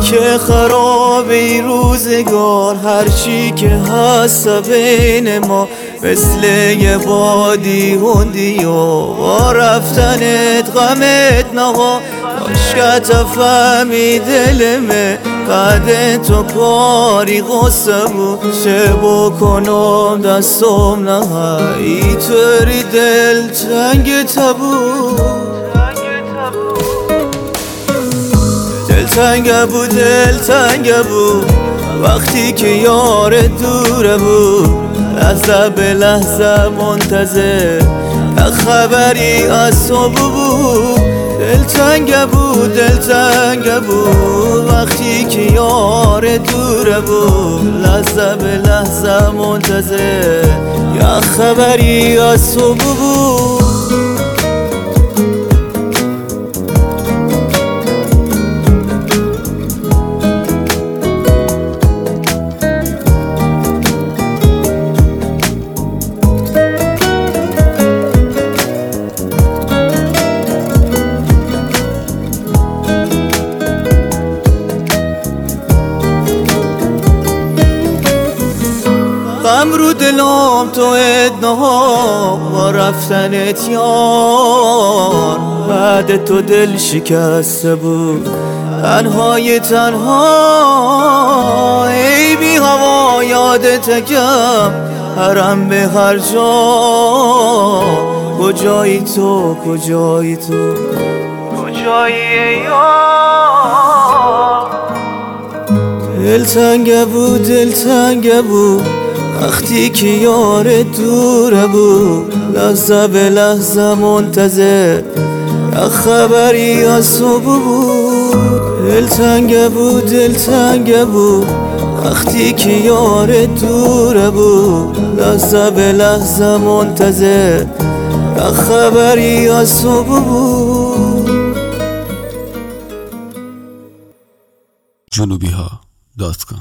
که خراب این روزگار، هرچی که هست بین ما مثل یه بادی هندی و رفتنت غمت نها. کاش فهمی دلمه قد تو کاری غصه بود، چه بکنم دستم نه اینطوری دل تنگ تبود. دل تنگ بود وقتی که یار دوره بود، لحظه به لحظه منتظر خبری از تو بود. دل تنگ بود وقتی که یار دوره بود، لحظه به لحظه منتظر یا خبری از تو بود. غم رو دلم تو ادنها با رفتنت یار، بعد تو دل شکسته بود تنهای ای بی هوا یادت کم هرم به هر جا. کجایی تو کجایی یار؟ دل تنگ بود وقتی که یار دوره بود، لحظه به لحظه منتظر یا خبری از تو بود. دل تنگ بود وقتی که یار دوره بود، لحظه به لحظه منتظر یا خبری از تو بود. جنوبیها.com